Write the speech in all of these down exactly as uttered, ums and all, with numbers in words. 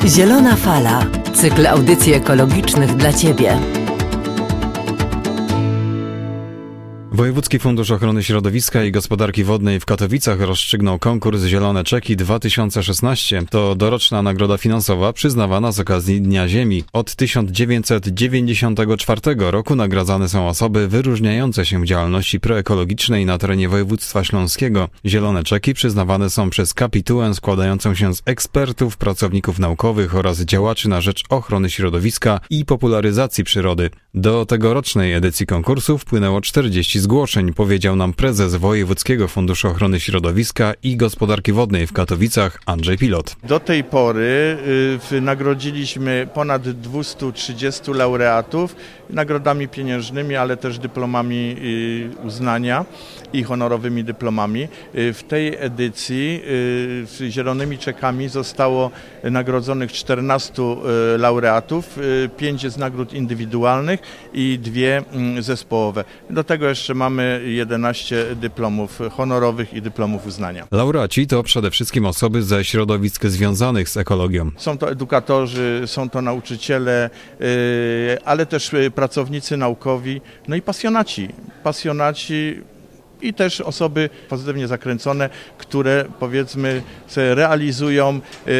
Zielona Fala. Cykl audycji ekologicznych dla Ciebie. Wojewódzki Fundusz Ochrony Środowiska i Gospodarki Wodnej w Katowicach rozstrzygnął konkurs Zielone Czeki dwa tysiące szesnaście. To doroczna nagroda finansowa przyznawana z okazji Dnia Ziemi. Od tysiąc dziewięćset dziewięćdziesiątego czwartego roku nagradzane są osoby wyróżniające się w działalności proekologicznej na terenie województwa śląskiego. Zielone Czeki przyznawane są przez kapitułę składającą się z ekspertów, pracowników naukowych oraz działaczy na rzecz ochrony środowiska i popularyzacji przyrody. Do tegorocznej edycji konkursu wpłynęło czterdzieści zgłoszeń, powiedział nam prezes Wojewódzkiego Funduszu Ochrony Środowiska i Gospodarki Wodnej w Katowicach Andrzej Pilot. Do tej pory y, nagrodziliśmy ponad dwieście trzydzieści laureatów nagrodami pieniężnymi, ale też dyplomami y, uznania i honorowymi dyplomami. Y, w tej edycji y, zielonymi czekami zostało nagrodzonych czternastu y, laureatów, y, pięć jest nagród indywidualnych i dwie y, zespołowe. Do tego jeszcze mamy jedenaście dyplomów honorowych i dyplomów uznania. Laureaci to przede wszystkim osoby ze środowisk związanych z ekologią. Są to edukatorzy, są to nauczyciele, ale też pracownicy naukowi, no i pasjonaci. Pasjonaci i też osoby pozytywnie zakręcone, które powiedzmy realizują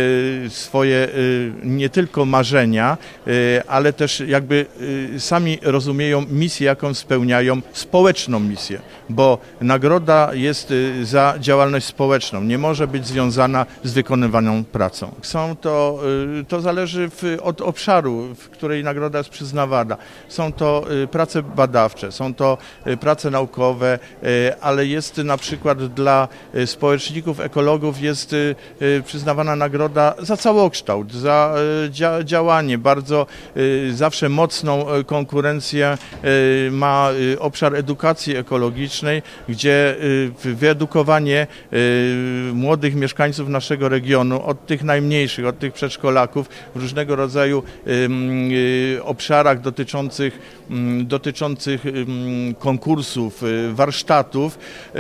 swoje nie tylko marzenia, ale też jakby sami rozumieją misję, jaką spełniają, społeczną misję, bo nagroda jest za działalność społeczną, nie może być związana z wykonywaną pracą. Są to, to zależy w, od obszaru, w której nagroda jest przyznawana. Są to prace badawcze, są to prace naukowe, ale jest na przykład dla społeczników, ekologów jest przyznawana nagroda za całokształt, za dzia- działanie. Bardzo zawsze mocną konkurencję ma obszar edukacji ekologicznej, gdzie wyedukowanie młodych mieszkańców naszego regionu, od tych najmniejszych, od tych przedszkolaków w różnego rodzaju obszarach dotyczących, dotyczących konkursów, warsztatów,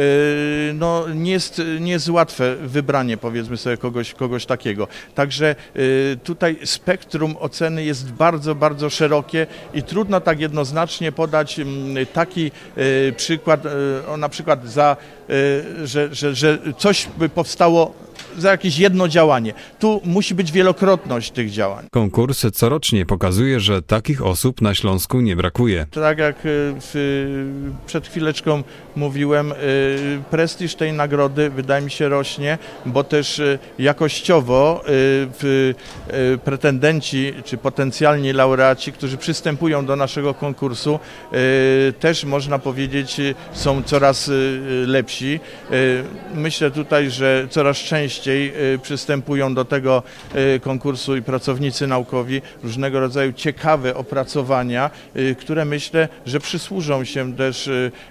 no nie jest, nie jest łatwe wybranie, powiedzmy sobie, kogoś, kogoś takiego. Także tutaj spektrum oceny jest bardzo, bardzo szerokie i trudno tak jednoznacznie podać taki przykład, na przykład za, że, że, że coś by powstało za jakieś jedno działanie. Tu musi być wielokrotność tych działań. Konkurs corocznie pokazuje, że takich osób na Śląsku nie brakuje. Tak jak w, przed chwileczką mówiłem, prestiż tej nagrody wydaje mi się rośnie, bo też jakościowo w pretendenci czy potencjalni laureaci, którzy przystępują do naszego konkursu, też można powiedzieć są coraz lepsi. Myślę tutaj, że coraz częściej przystępują do tego konkursu i pracownicy naukowi różnego rodzaju ciekawe opracowania, które myślę, że przysłużą się też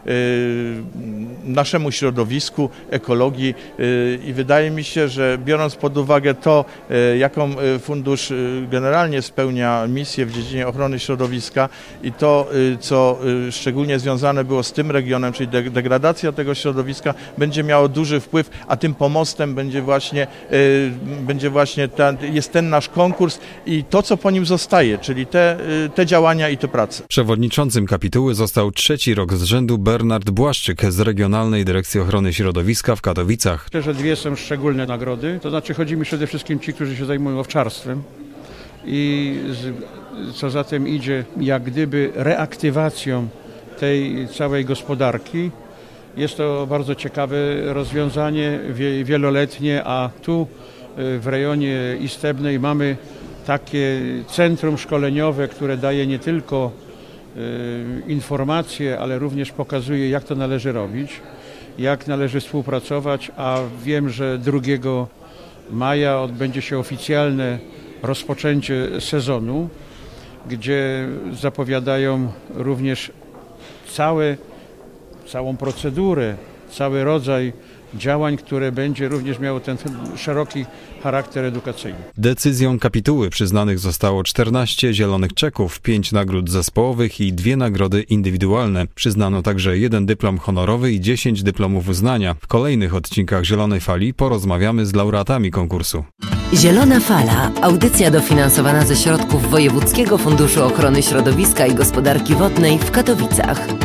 naszemu środowisku, ekologii i wydaje mi się, że biorąc pod uwagę to, jaką fundusz generalnie spełnia misję w dziedzinie ochrony środowiska i to, co szczególnie związane było z tym regionem, czyli degradacja tego środowiska, będzie miało duży wpływ, a tym pomostem będzie właśnie, będzie właśnie ten, jest ten nasz konkurs i to, co po nim zostaje, czyli te, te działania i te prace. Przewodniczącym kapituły został trzeci rok z rzędu Bernard Błaszczyk z Regionalnej Dyrekcji Ochrony Środowiska w Katowicach. Myślę, że dwie są szczególne nagrody, to znaczy chodzi mi przede wszystkim ci, którzy się zajmują owczarstwem i z, co za tym idzie, jak gdyby reaktywacją tej całej gospodarki. Jest to bardzo ciekawe rozwiązanie, wieloletnie, a tu w rejonie Istebnej mamy takie centrum szkoleniowe, które daje nie tylko informacje, ale również pokazuje, jak to należy robić, jak należy współpracować, a wiem, że drugiego maja odbędzie się oficjalne rozpoczęcie sezonu, gdzie zapowiadają również całe całą procedurę, cały rodzaj działań, które będzie również miało ten szeroki charakter edukacyjny. Decyzją kapituły przyznanych zostało czternaście zielonych czeków, pięć nagród zespołowych i dwie nagrody indywidualne. Przyznano także jeden dyplom honorowy i dziesięć dyplomów uznania. W kolejnych odcinkach Zielonej Fali porozmawiamy z laureatami konkursu. Zielona Fala. Audycja dofinansowana ze środków Wojewódzkiego Funduszu Ochrony Środowiska i Gospodarki Wodnej w Katowicach.